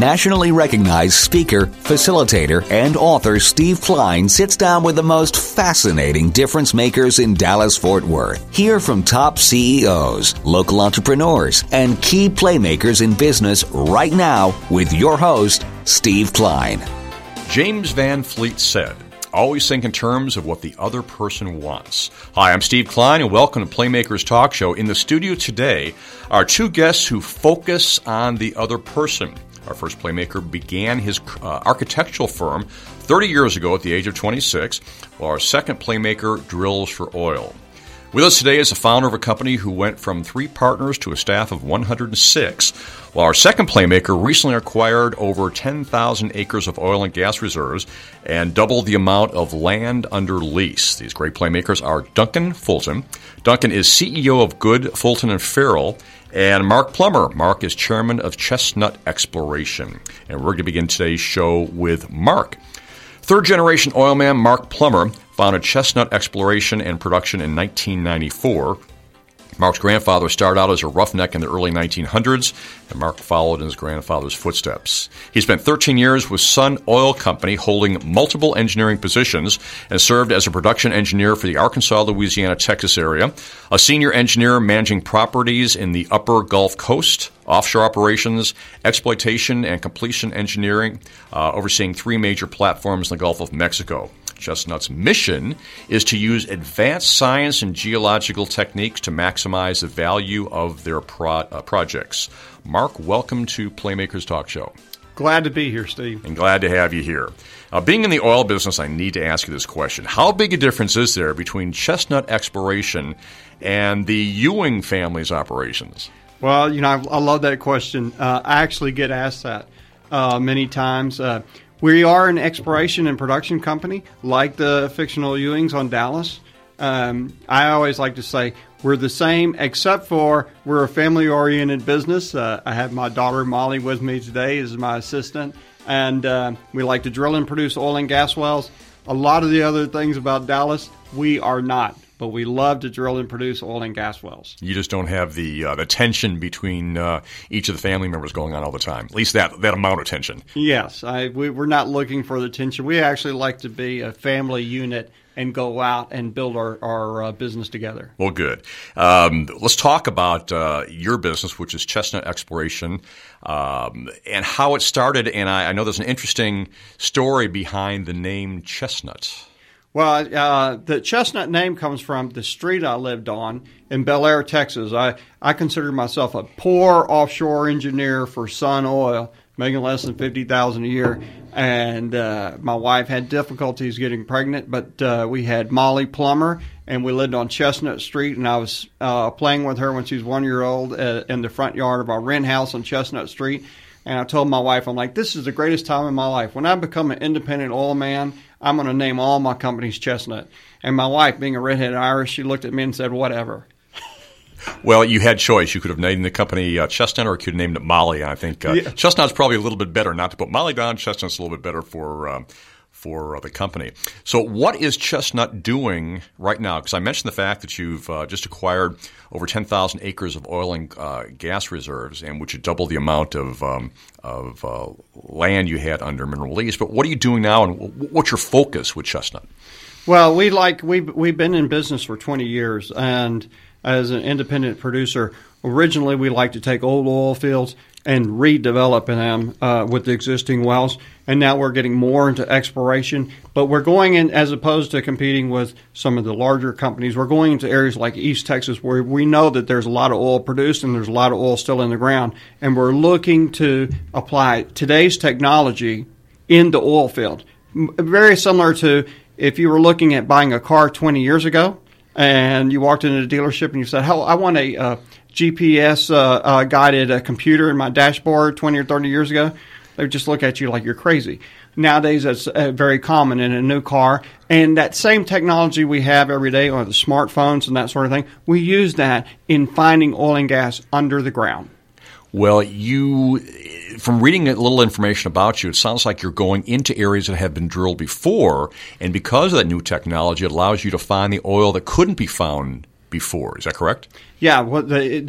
nationally recognized speaker, facilitator, and author Steve Klein sits down with the most fascinating difference makers in Dallas-Fort Worth. Hear from top CEOs, local entrepreneurs, and key playmakers in business right now with your host, Steve Klein. James Van Fleet said, "Always think in terms of what the other person wants." Hi, I'm Steve Klein, and welcome to Playmakers Talk Show. In the studio today are two guests who focus on the other person. Our first playmaker began his architectural firm 30 years ago at the age of 26, while our second playmaker drills for oil. With us today is the founder of a company who went from 3 partners to a staff of 106, while our second playmaker recently acquired over 10,000 acres of oil and gas reserves and doubled the amount of land under lease. These great playmakers are Duncan Fulton. Duncan is CEO of Good, Fulton and Farrell, and Mark Plummer. Mark is chairman of Chestnut Exploration. And we're going to begin today's show with Mark. Third-generation oilman Mark Plummer founded Chestnut Exploration and Production in 1994. Mark's grandfather started out as a roughneck in the early 1900s, and Mark followed in his grandfather's footsteps. He spent 13 years with Sun Oil Company, holding multiple engineering positions, and served as a production engineer for the Arkansas, Louisiana, Texas area, a senior engineer managing properties in the upper Gulf Coast, offshore operations, exploitation and completion engineering, overseeing 3 major platforms in the Gulf of Mexico. Chestnut's mission is to use advanced science and geological techniques to maximize the value of their projects. Mark, welcome to Playmakers Talk Show. Glad to be here, Steve. And glad to have you here. Being in the oil business, I need to ask you this question. How big a difference is there between Chestnut Exploration and the Ewing family's operations? Well, I love that question. I actually get asked that many times. We are an exploration and production company, like the fictional Ewings on Dallas. I always like to say we're the same, except for we're a family-oriented business. I have my daughter Molly with me today as my assistant, and we like to drill and produce oil and gas wells. A lot of the other things about Dallas, we are not. But we love to drill and produce oil and gas wells. You just don't have the tension between each of the family members going on all the time, at least that amount of tension. Yes, we're not looking for the tension. We actually like to be a family unit and go out and build our business together. Well, good. Let's talk about your business, which is Chestnut Exploration, and how it started. And I know there's an interesting story behind the name Chestnut. Well, the Chestnut name comes from the street I lived on in Bel Air, Texas. I consider myself a poor offshore engineer for Sun Oil, making less than $50,000 a year. And my wife had difficulties getting pregnant, but we had Molly Plummer, and we lived on Chestnut Street. And I was playing with her when she was 1 year old in the front yard of our rent house on Chestnut Street. And I told my wife, I'm like, this is the greatest time in my life. When I become an independent oil man, I'm going to name all my companies Chestnut. And my wife, being a redheaded Irish, she looked at me and said, whatever. Well, you had choice. You could have named the company Chestnut, or you could have named it Molly. I think Chestnut's probably a little bit better. Not to put Molly down, Chestnut's a little bit better for the company. So what is Chestnut doing right now? Because I mentioned the fact that you've just acquired over 10,000 acres of oil and gas reserves, and which would double the amount of land you had under mineral lease. But what are you doing now, and what's your focus with Chestnut? Well, we've been in business for 20 years, and as an independent producer, originally we like to take old oil fields and redevelop them with the existing wells. And now we're getting more into exploration. But we're going in, as opposed to competing with some of the larger companies, we're going into areas like East Texas where we know that there's a lot of oil produced and there's a lot of oil still in the ground. And we're looking to apply today's technology in the oil field. Very similar to if you were looking at buying a car 20 years ago and you walked into a dealership and you said, "Oh, I want a GPS guided computer in my dashboard 20 or 30 years ago," they would just look at you like you're crazy. Nowadays, that's very common in a new car. And that same technology we have every day on the smartphones and that sort of thing, we use that in finding oil and gas under the ground. Well, from reading a little information about you, it sounds like you're going into areas that have been drilled before, and because of that new technology, it allows you to find the oil that couldn't be found before. Is that correct? Yeah, well,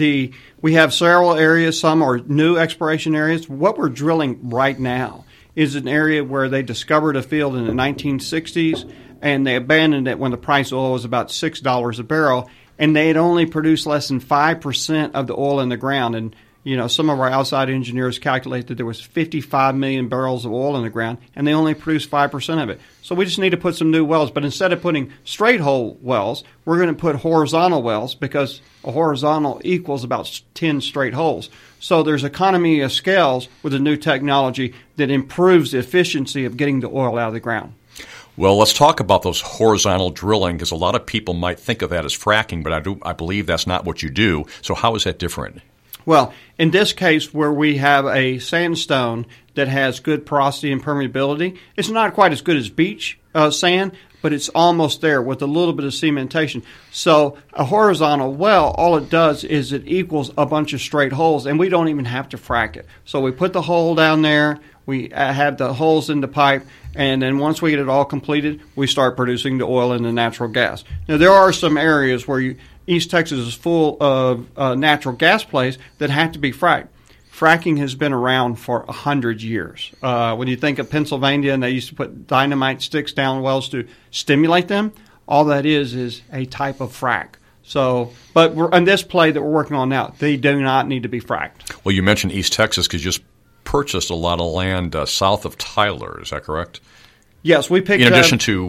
we have several areas. Some are new exploration areas. What we're drilling right now is an area where they discovered a field in the 1960s, and they abandoned it when the price of oil was about $6 a barrel, and they had only produced less than 5% of the oil in the ground. And some of our outside engineers calculate that there was 55 million barrels of oil in the ground, and they only produced 5% of it. So we just need to put some new wells. But instead of putting straight hole wells, we're going to put horizontal wells, because a horizontal equals about 10 straight holes. So there's economy of scales with the new technology that improves the efficiency of getting the oil out of the ground. Well, let's talk about those horizontal drilling, because a lot of people might think of that as fracking, but I believe that's not what you do. So how is that different? Well, in this case, where we have a sandstone that has good porosity and permeability, it's not quite as good as beach sand, but it's almost there with a little bit of cementation. So a horizontal well, all it does is it equals a bunch of straight holes, and we don't even have to frack it. So we put the hole down there, we have the holes in the pipe, and then once we get it all completed, we start producing the oil and the natural gas. Now, there are some areas where East Texas is full of natural gas plays that have to be fracked. Fracking has been around for 100 years. When you think of Pennsylvania, and they used to put dynamite sticks down wells to stimulate them, all that is a type of frack. So, but on this play that we're working on now, they do not need to be fracked. Well, you mentioned East Texas because you just purchased a lot of land south of Tyler. Is that correct? Yes, we picked. In addition to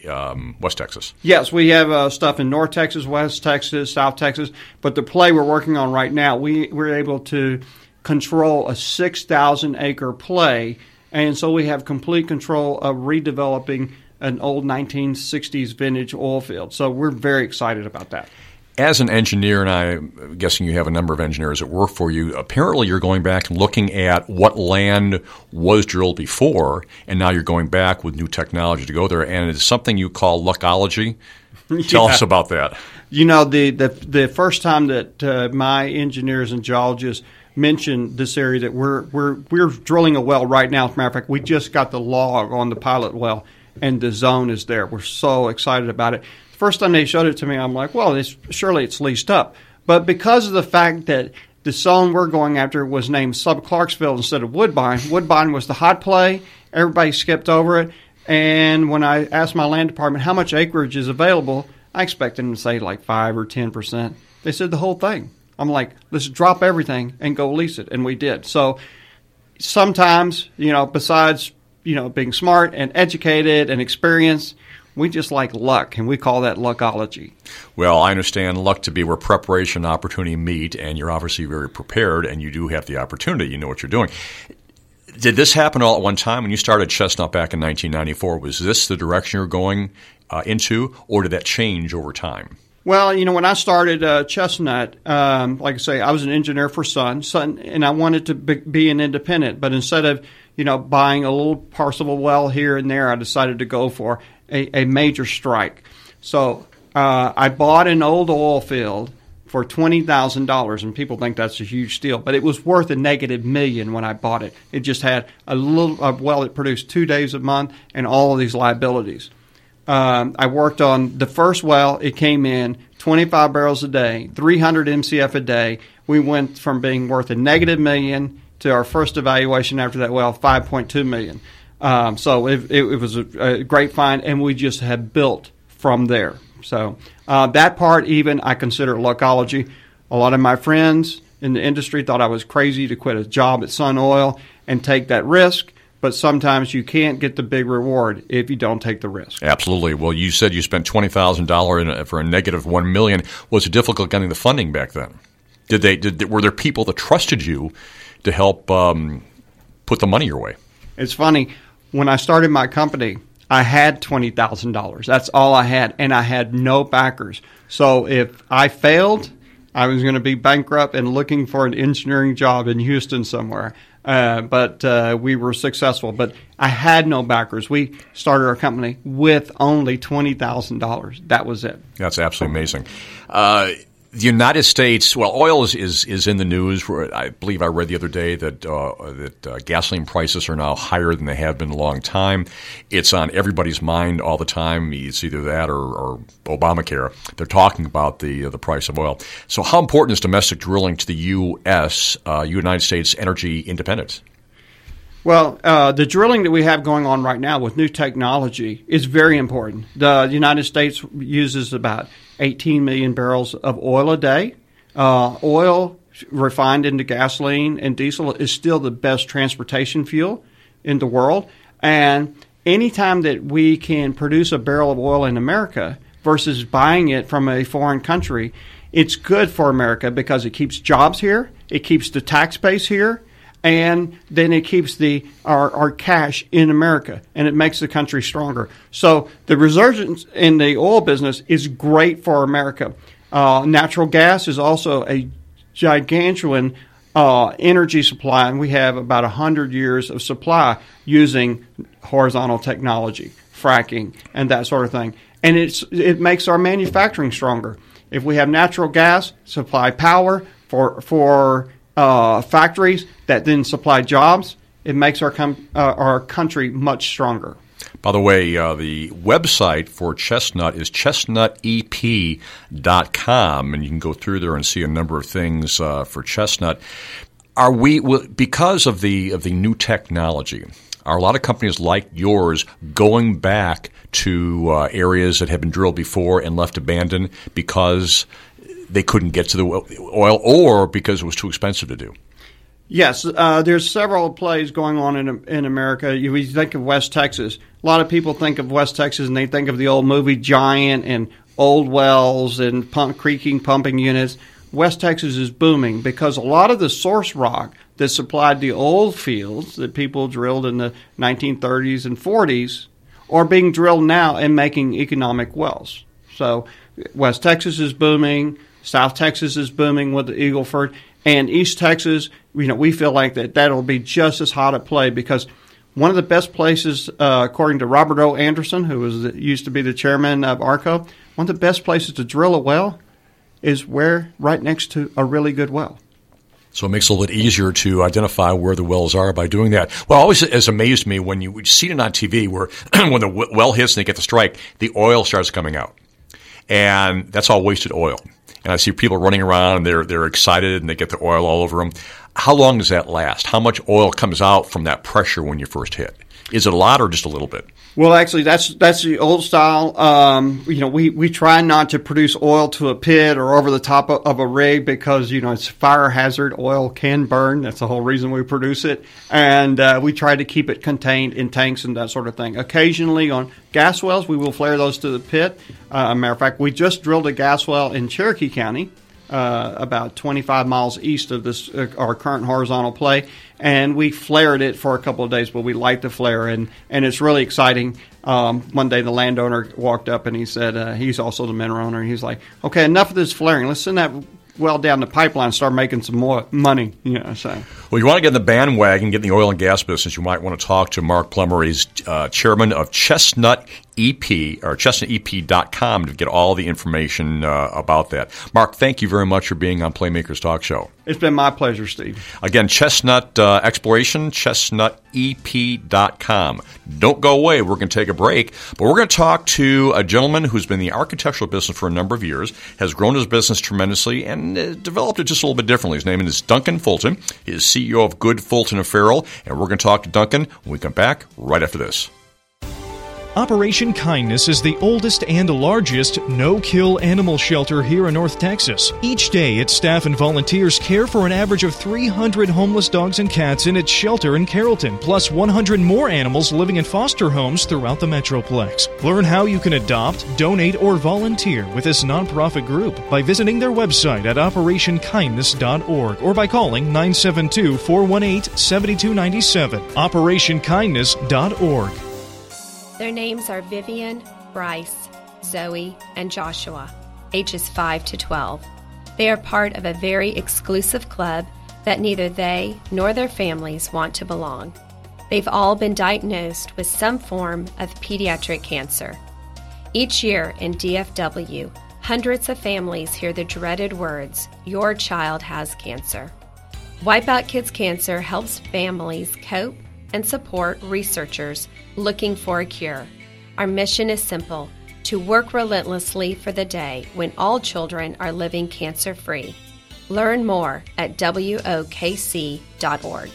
West Texas. Yes, we have stuff in North Texas, West Texas, South Texas. But the play we're working on right now, we're able to control a 6,000-acre play, and so we have complete control of redeveloping an old 1960s vintage oil field. So we're very excited about that. As an engineer, and I'm guessing you have a number of engineers that work for you, apparently you're going back and looking at what land was drilled before, and now you're going back with new technology to go there, and it's something you call luckology. Tell us about that. The first time that my engineers and geologists mentioned this area that we're drilling a well right now. As a matter of fact, we just got the log on the pilot well, and the zone is there. We're so excited about it. First time they showed it to me, I'm like, well, surely it's leased up. But because of the fact that the zone we're going after was named Sub-Clarksville instead of Woodbine, Woodbine was the hot play. Everybody skipped over it. And when I asked my land department how much acreage is available, I expected them to say like 5 or 10%. They said the whole thing. I'm like, let's drop everything and go lease it. And we did. So sometimes, besides, being smart and educated and experienced, we just like luck, and we call that luckology. Well, I understand luck to be where preparation and opportunity meet, and you're obviously very prepared, and you do have the opportunity. You know what you're doing. Did this happen all at one time when you started Chestnut back in 1994? Was this the direction you were going into, or did that change over time? Well, when I started Chestnut, like I say, I was an engineer for Sun, and I wanted to be an independent. But instead of, buying a little parcel of well here and there, I decided to go for a major strike. So I bought an old oil field for $20,000, and people think that's a huge steal, but it was worth $-1 million when I bought it. It just had a well that produced 2 days a month and all of these liabilities. I worked on the first well. It came in 25 barrels a day, 300 MCF a day. We went from being worth $-1 million to our first evaluation after that well, $5.2 million. So it was a great find, and we just have built from there. So that part even I consider luckology. A lot of my friends in the industry thought I was crazy to quit a job at Sun Oil and take that risk. But sometimes you can't get the big reward if you don't take the risk. Absolutely. Well, you said you spent $20,000 for a $-1 million. Was it difficult getting the funding back then? Were there people that trusted you to help put the money your way? It's funny. When I started my company, I had $20,000. That's all I had, and I had no backers. So if I failed, I was going to be bankrupt and looking for an engineering job in Houston somewhere. But we were successful. But I had no backers. We started our company with only $20,000. That was it. That's absolutely amazing. The United States, well, oil is in the news. I believe I read the other day that gasoline prices are now higher than they have been in a long time. It's on everybody's mind all the time. It's either that or Obamacare. They're talking about the price of oil. So how important is domestic drilling to the U.S., United States energy independence? Well, the drilling that we have going on right now with new technology is very important. The United States uses about 18 million barrels of oil a day. Oil refined into gasoline and diesel is still the best transportation fuel in the world. And anytime that we can produce a barrel of oil in America versus buying it from a foreign country, it's good for America because it keeps jobs here, it keeps the tax base here, and then it keeps our cash in America, and it makes the country stronger. So the resurgence in the oil business is great for America. Natural gas is also a gigantuan energy supply, and we have about 100 years of supply using horizontal technology, fracking, and that sort of thing. And it makes our manufacturing stronger. If we have natural gas supply power for factories that then supply jobs, it makes our country much stronger. By the way, the website for Chestnut is chestnutep.com, and you can go through there and see a number of things for Chestnut. Are we, because of the new technology, are a lot of companies like yours going back to areas that have been drilled before and left abandoned because they couldn't get to the oil or because it was too expensive to do? Yes, there's several plays going on in America. You think of West Texas. A lot of people think of West Texas and they think of the old movie Giant and old wells and creaking pumping units. West Texas is booming because a lot of the source rock that supplied the old fields that people drilled in the 1930s and 40s are being drilled now and making economic wells. So West Texas is booming. South Texas is booming with the Eagle Ford. And East Texas, we feel like that'll be just as hot a play because one of the best places, according to Robert O. Anderson, who used to be the chairman of ARCO, one of the best places to drill a well is right next to a really good well. So it makes it a little bit easier to identify where the wells are by doing that. Well, always has amazed me when you see it on TV where when the well hits and they get the strike, the oil starts coming out. And that's all wasted oil. And I see people running around and they're excited and they get the oil all over them. How long does that last? How much oil comes out from that pressure when you first hit? Is it a lot or just a little bit? Well, actually, that's the old style. We try not to produce oil to a pit or over the top of a rig because, it's a fire hazard. Oil can burn. That's the whole reason we produce it. And we try to keep it contained in tanks and that sort of thing. Occasionally on gas wells, we will flare those to the pit. Matter of fact, we just drilled a gas well in Cherokee County, about 25 miles east of this our current horizontal play, and we flared it for a couple of days, but we light the flare, and it's really exciting. One day the landowner walked up and he said, he's also the mineral owner, and he's like, okay, enough of this flaring. Let's send that well down the pipeline and start making some more money. So. Well, you want to get in the bandwagon, get in the oil and gas business, you might want to talk to Mark Plummer. He's chairman of Chestnut EP, or chestnutep.com, to get all the information about that. Mark, thank you very much for being on Playmakers Talk Show. It's been my pleasure, Steve. Again, Chestnut Exploration, chestnutep.com. Don't go away. We're going to take a break, but we're going to talk to a gentleman who's been in the architectural business for a number of years, has grown his business tremendously, and developed it just a little bit differently. His name is Duncan Fulton. He is CEO of Good Fulton & Farrell, and we're going to talk to Duncan when we come back right after this. Operation Kindness is the oldest and largest no-kill animal shelter here in North Texas. Each day, its staff and volunteers care for an average of 300 homeless dogs and cats in its shelter in Carrollton, plus 100 more animals living in foster homes throughout the Metroplex. Learn how you can adopt, donate, or volunteer with this nonprofit group by visiting their website at operationkindness.org or by calling 972-418-7297. operationkindness.org. Their names are Vivian, Bryce, Zoe, and Joshua, ages 5 to 12. They are part of a very exclusive club that neither they nor their families want to belong. They've all been diagnosed with some form of pediatric cancer. Each year in DFW, hundreds of families hear the dreaded words, "Your child has cancer." Wipeout Kids Cancer helps families cope and support researchers looking for a cure. Our mission is simple: to work relentlessly for the day when all children are living cancer-free. Learn more at WOKC.org.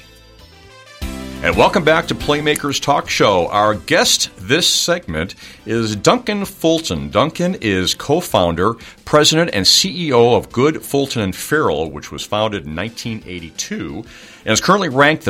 And welcome back to Playmakers Talk Show. Our guest this segment is Duncan Fulton. Duncan is co-founder, president, and CEO of Good, Fulton & Farrell, which was founded in 1982, and is currently ranked the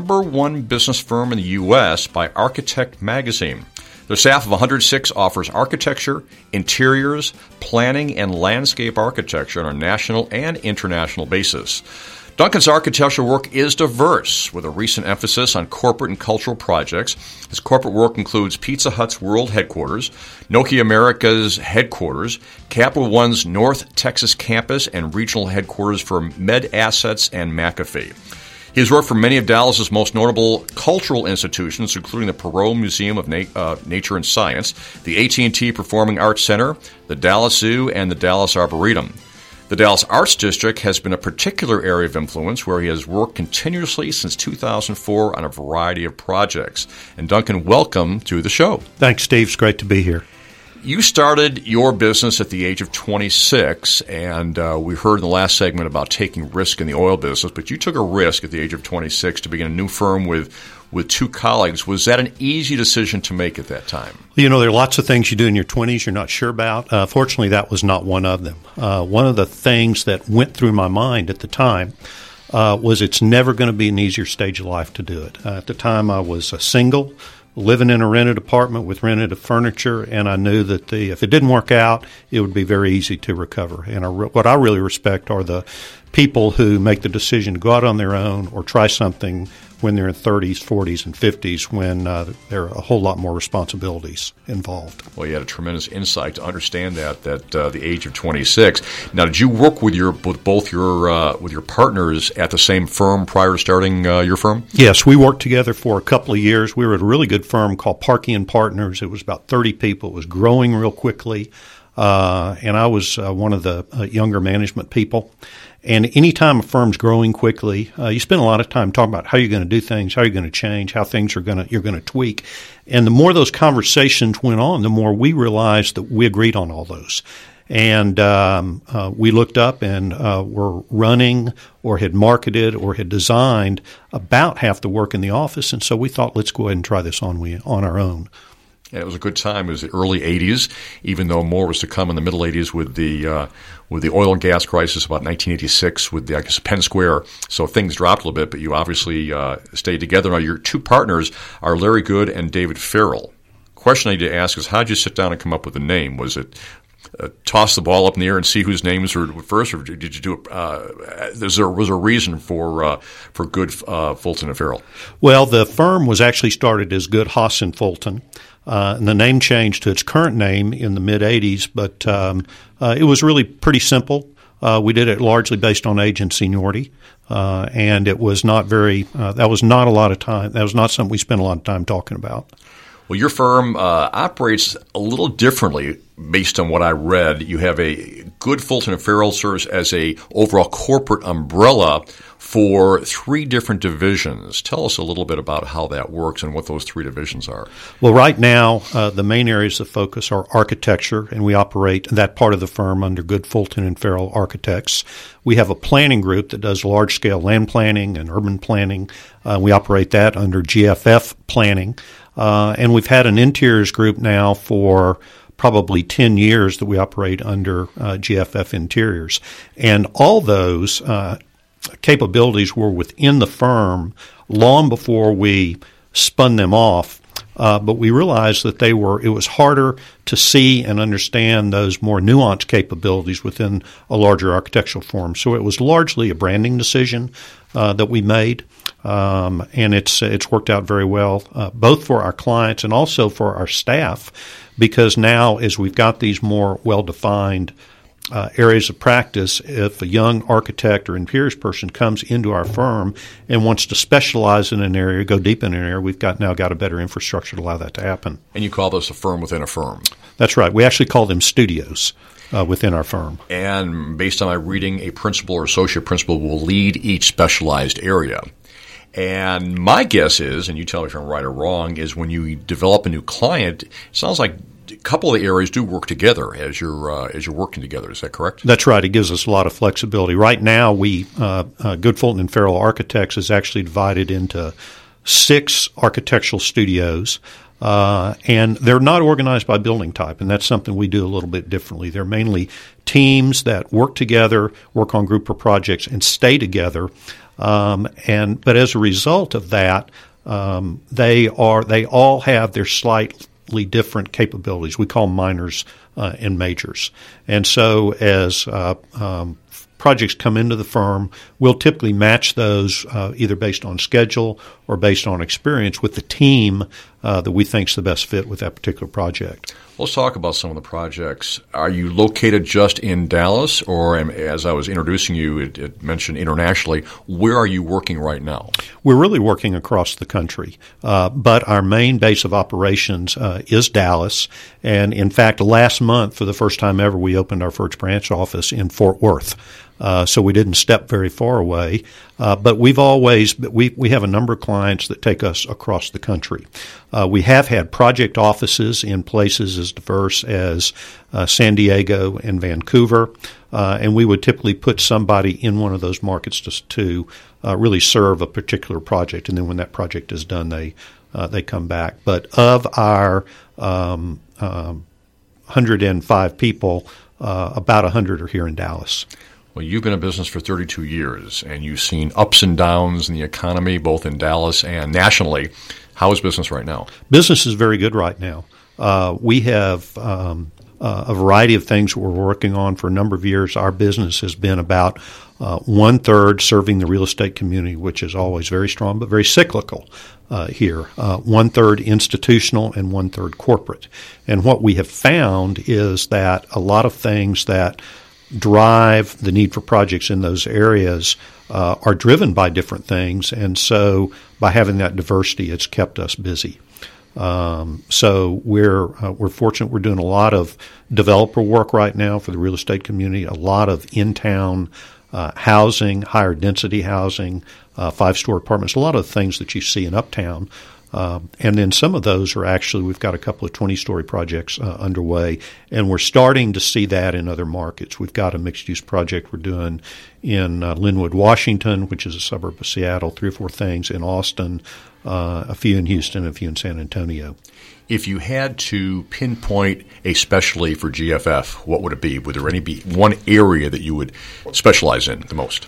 #1 business firm in the U.S. by Architect Magazine. Their staff of 106 offers architecture, interiors, planning, and landscape architecture on a national and international basis. Duncan's architectural work is diverse, with a recent emphasis on corporate and cultural projects. His corporate work includes Pizza Hut's world headquarters, Nokia America's headquarters, Capital One's North Texas campus, and regional headquarters for MedAssets and McAfee. He has worked for many of Dallas's most notable cultural institutions, including the Perot Museum of Nature and Science, the AT&T Performing Arts Center, the Dallas Zoo, and the Dallas Arboretum. The Dallas Arts District has been a particular area of influence where he has worked continuously since 2004 on a variety of projects. And Duncan, welcome to the show. Thanks, Steve. It's great to be here. You started your business at the age of 26, and we heard in the last segment about taking risk in the oil business, but you took a risk at the age of 26 to begin a new firm with two colleagues. Was that an easy decision to make at that time? You know, there are lots of things you do in your 20s you're not sure about. Fortunately, that was not one of them. One of the things that went through my mind at the time was it's never going to be an easier stage of life to do it. At the time, I was single, living in a rented apartment with rented furniture, and I knew that if it didn't work out, it would be very easy to recover. And what I really respect are the people who make the decision to go out on their own or try something when they're in 30s, 40s, and 50s, when there are a whole lot more responsibilities involved. Well, you had a tremendous insight to understand that the age of 26. Now, did you work with both your partners at the same firm prior to starting your firm? Yes, we worked together for a couple of years. We were at a really good firm called Parkey & Partners. It was about 30 people. It was growing real quickly, and I was one of the younger management people. And anytime a firm's growing quickly, you spend a lot of time talking about how you're going to do things, how you're going to change, how things you're going to tweak. And the more those conversations went on, the more we realized that we agreed on all those. And we looked up and were running or had marketed or had designed about half the work in the office. And so we thought, let's go ahead and try this on our own. And it was a good time. It was the early 80s, even though more was to come in the middle 80s with the oil and gas crisis about 1986 with the, Penn Square. So things dropped a little bit, but you obviously stayed together. Now, your two partners are Larry Good and David Farrell. Question I need to ask is, how did you sit down and come up with a name? Was it toss the ball up in the air and see whose names were first, or did you do it? Was there a reason for Good, Fulton and Farrell? Well, the firm was actually started as Good, Haas & Fulton. And the name changed to its current name in the mid-'80s, but it was really pretty simple. We did it largely based on age and seniority, and it was not that was not a lot of time. That was not something we spent a lot of time talking about. Well, your firm operates a little differently based on what I read. You have a Good, Fulton & Farrell serves as a overall corporate umbrella for 3 different divisions. Tell us a little bit about how that works and what those 3 divisions are. Well, right now, the main areas of focus are architecture, and we operate that part of the firm under Good, Fulton & Farrell Architects. We have a planning group that does large-scale land planning and urban planning. We operate that under GFF Planning. And we've had an interiors group now for probably 10 years that we operate under GFF Interiors. And all those capabilities were within the firm long before we spun them off. But we realized that it was harder to see and understand those more nuanced capabilities within a larger architectural firm. So it was largely a branding decision that we made. And it's worked out very well, both for our clients and also for our staff, because now as we've got these more well-defined areas of practice, if a young architect or interiors person comes into our firm and wants to specialize in an area, go deep in an area, we've now got a better infrastructure to allow that to happen. And you call this a firm within a firm? That's right. We actually call them studios. within our firm. And based on my reading, a principal or associate principal will lead each specialized area. And my guess is, and you tell me if I'm right or wrong, is when you develop a new client, it sounds like a couple of the areas do work together as you're working together. Is that correct? That's right. It gives us a lot of flexibility. Right now, Good Fulton and Farrell Architects is actually divided into 6 architectural studios. And they're not organized by building type, and that's something we do a little bit differently. They're mainly teams that work together, work on group of projects, and stay together. But as a result of that, they all have their slightly different capabilities. We call them minors and majors. And so as projects come into the firm, we'll typically match those either based on schedule or based on experience with the team that we think is the best fit with that particular project. Let's talk about some of the projects. Are you located just in Dallas, or as I was introducing you, it mentioned internationally? Where are you working right now? We're really working across the country, but our main base of operations is Dallas. And in fact, last month, for the first time ever, we opened our first branch office in Fort Worth. So we didn't step very far away, but we have a number of clients that take us across the country. We have had project offices in places as diverse as San Diego and Vancouver, and we would typically put somebody in one of those markets to really serve a particular project, and then when that project is done, they come back. But of our 105 people, about 100 are here in Dallas. Well, you've been in business for 32 years, and you've seen ups and downs in the economy, both in Dallas and nationally. How is business right now? Business is very good right now. We have a variety of things we're working on for a number of years. Our business has been about 1/3 serving the real estate community, which is always very strong but very cyclical here. 1/3 institutional and 1/3 corporate. And what we have found is that a lot of things that drive the need for projects in those areas are driven by different things, and so by having that diversity, it's kept us busy. So we're fortunate. We're doing a lot of developer work right now for the real estate community, a lot of in-town housing, higher density housing, 5-story apartments, a lot of things that you see in Uptown. And then some of those are actually, we've got a couple of 20-story projects underway, and we're starting to see that in other markets. We've got a mixed-use project we're doing in Linwood, Washington, which is a suburb of Seattle, 3 or 4 things in Austin, a few in Houston, a few in San Antonio. If you had to pinpoint a specialty for GFF, what would it be? Would there be one area that you would specialize in the most?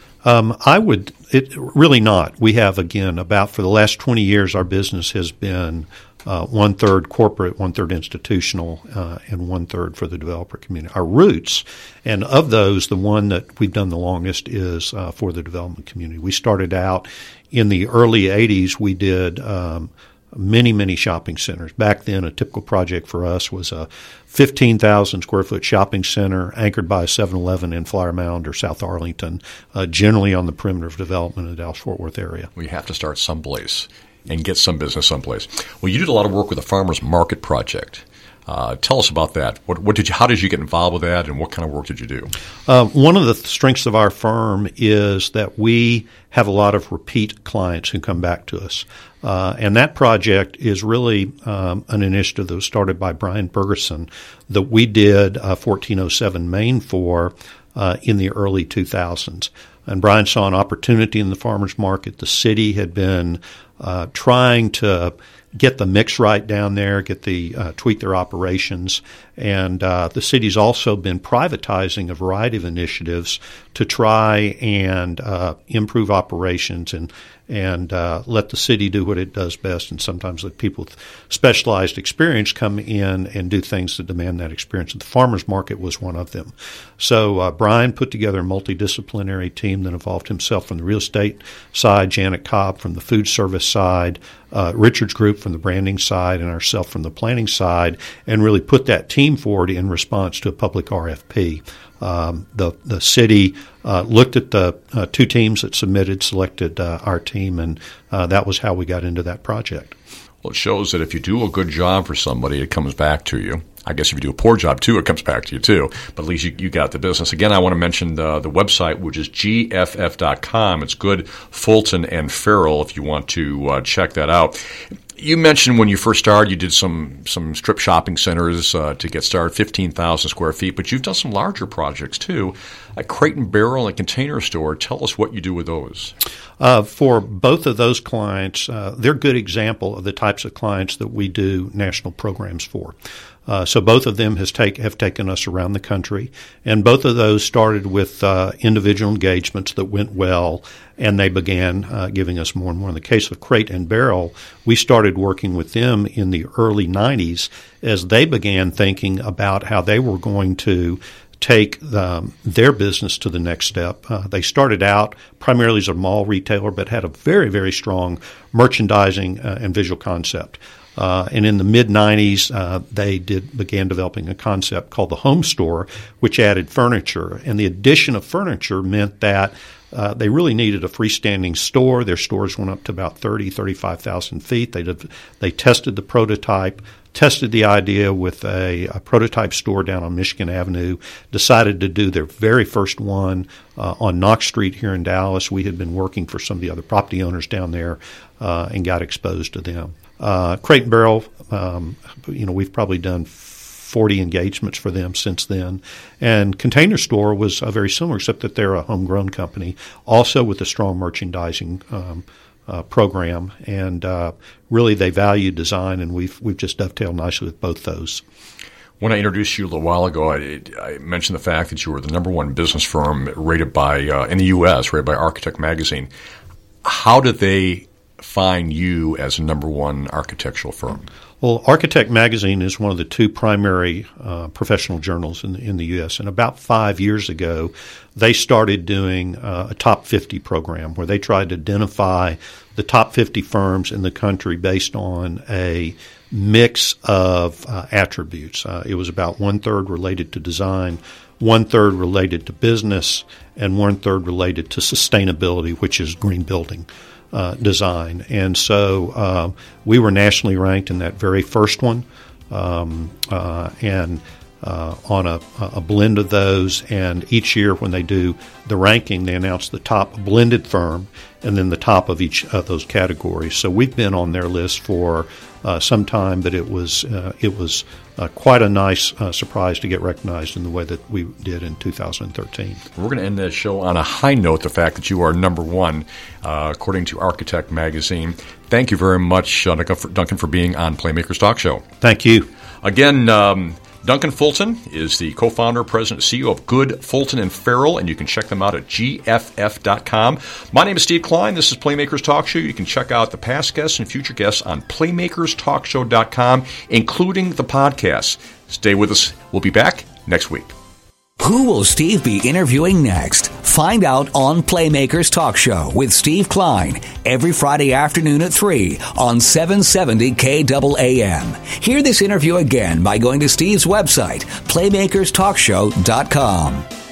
Really not. We have, again, for the last 20 years, our business has been 1/3 corporate, 1/3 institutional, and 1/3 for the developer community. Our roots, and of those, the one that we've done the longest is for the development community. We started out in the early 80s. We did many shopping centers. Back then, a typical project for us was a 15,000 square foot shopping center anchored by a 7-Eleven in Flower Mound or South Arlington, generally on the perimeter of development in the Dallas-Fort Worth area. We have to start someplace and get some business someplace. Well, you did a lot of work with the Farmers Market Project. Tell us about that. How did you get involved with that, and what kind of work did you do? One of the strengths of our firm is that we have a lot of repeat clients who come back to us. And that project is really an initiative that was started by Brian Bergerson that we did 1407 Main for in the early 2000s. And Brian saw an opportunity in the farmers market. The city had been trying to get the mix right down there, tweak their operations. And the city's also been privatizing a variety of initiatives to try and improve operations and let the city do what it does best, and sometimes let people with specialized experience come in and do things that demand that experience. And the farmers market was one of them. So Brian put together a multidisciplinary team that involved himself from the real estate side, Janet Cobb from the food service side, Richard's group from the branding side, and ourselves from the planning side, and really put that team forward in response to a public RFP. The city looked at the 2 teams that submitted, selected our team, and that was how we got into that project. Well, it shows that if you do a good job for somebody, it comes back to you. I guess if you do a poor job, too, it comes back to you, too. But at least you got the business. Again, I want to mention the website, which is gff.com. It's Good, Fulton, and Farrell if you want to check that out. You mentioned when you first started, you did some strip shopping centers to get started, 15,000 square feet, but you've done some larger projects, too. A Crate and Barrel and a Container Store. Tell us what you do with those. For both of those clients, they're a good example of the types of clients that we do national programs for. So both of them have taken us around the country, and both of those started with individual engagements that went well, and they began giving us more and more. In the case of Crate and Barrel, we started working with them in the early 90s as they began thinking about how they were going to take their business to the next step. They started out primarily as a mall retailer, but had a very, very strong merchandising and visual concept. And in the mid-'90s, they began developing a concept called the home store, which added furniture. And the addition of furniture meant that they really needed a freestanding store. Their stores went up to about 35,000 feet. They tested the prototype, tested the idea with a prototype store down on Michigan Avenue, decided to do their very first one on Knox Street here in Dallas. We had been working for some of the other property owners down there and got exposed to them. Crate and Barrel, we've probably done 40 engagements for them since then. And Container Store was very similar, except that they're a homegrown company, also with a strong merchandising program. And really, they value design, and we've just dovetailed nicely with both those. When I introduced you a little while ago, I mentioned the fact that you were the number one business firm rated by in the U.S., rated by Architect Magazine. How did they find you as a number one architectural firm? Well, Architect Magazine is one of the two primary professional journals in the U.S., and about 5 years ago, they started doing a top 50 program where they tried to identify the top 50 firms in the country based on a mix of attributes. It was about 1/3 related to design, 1/3 related to business, and 1/3 related to sustainability, which is green building design. And so we were nationally ranked in that very first one, and on a blend of those. And each year when they do the ranking, they announce the top blended firm and then the top of each of those categories. So we've been on their list for some time, but it was quite a nice surprise to get recognized in the way that we did in 2013. We're going to end this show on a high note, the fact that you are number one, according to Architect Magazine. Thank you very much, Duncan, for being on Playmakers Talk Show. Thank you. Again, Duncan Fulton is the co-founder, president, CEO of Good, Fulton, and Farrell, and you can check them out at gff.com. My name is Steve Klein. This is Playmakers Talk Show. You can check out the past guests and future guests on playmakerstalkshow.com, including the podcast. Stay with us. We'll be back next week. Who will Steve be interviewing next? Find out on Playmakers Talk Show with Steve Klein every Friday afternoon at 3 on 770 KAAM. Hear this interview again by going to Steve's website, playmakerstalkshow.com.